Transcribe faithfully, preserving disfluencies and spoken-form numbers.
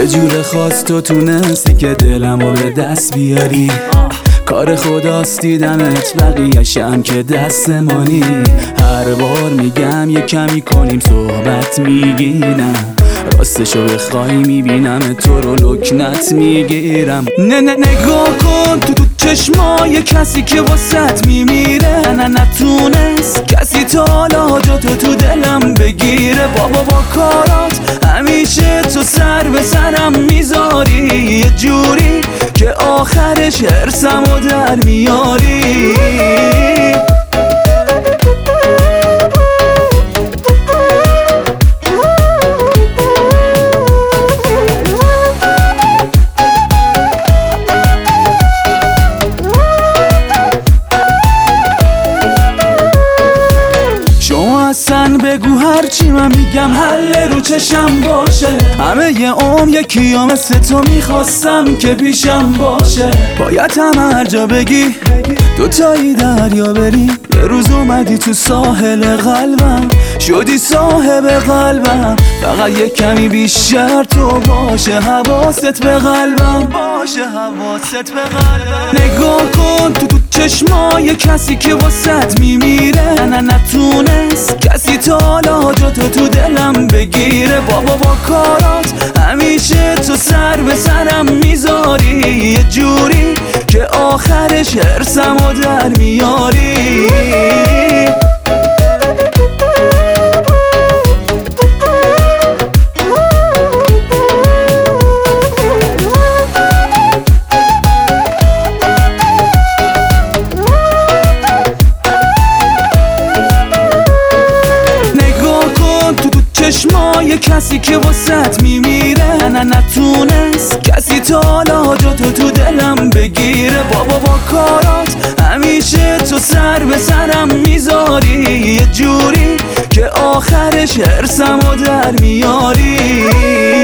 یه جور خاص تو تونستی که دلمو به دست بیاری. کار خداست دیدمت بقیه‌شم که دستمانی. هر بار میگم یه کمی کنیم صحبت میگینم، راستشو بخوای میبینم تو رو لکنت میگیرم. نه نه نگاه کن تو تو چشمای کسی که واسط میمیره. نه نتونست کسی تا حالا جاتو تو دلم بگیره. بابا با کارات همیشه تو سر به سرم میذاری، یه جوری که آخرش حرسمو در میاری. اصلا بگو هرچی من میگم حل رو چشم باشه. همه یه عمر یکی ها مثل تو میخواستم که پیشم باشه. باید هم هر جا بگی دوتایی دریا بری. یه روز اومدی تو ساحل قلبم، شدی صاحب قلبم. فقط یه کمی بیشتر تو باشه، حواست به قلبم باشه، حواست به قلبم. نگاه کن تو تو چشمای کسی که واسط میمیره. نه نتونست کسی تا حالا جاتو تو دلم بگیره. بابا با کارات همیشه تو سر به سرم میذاری، یه جوری که آخرش حرسمو در میاری. چشمای کسی که واسط میمیره. نه نتونست کسی تا حالا جاتو تو دلم بگیره. بابا با کارات همیشه تو سر به سرم میذاری، یه جوری که آخرش حرسمو در میاری.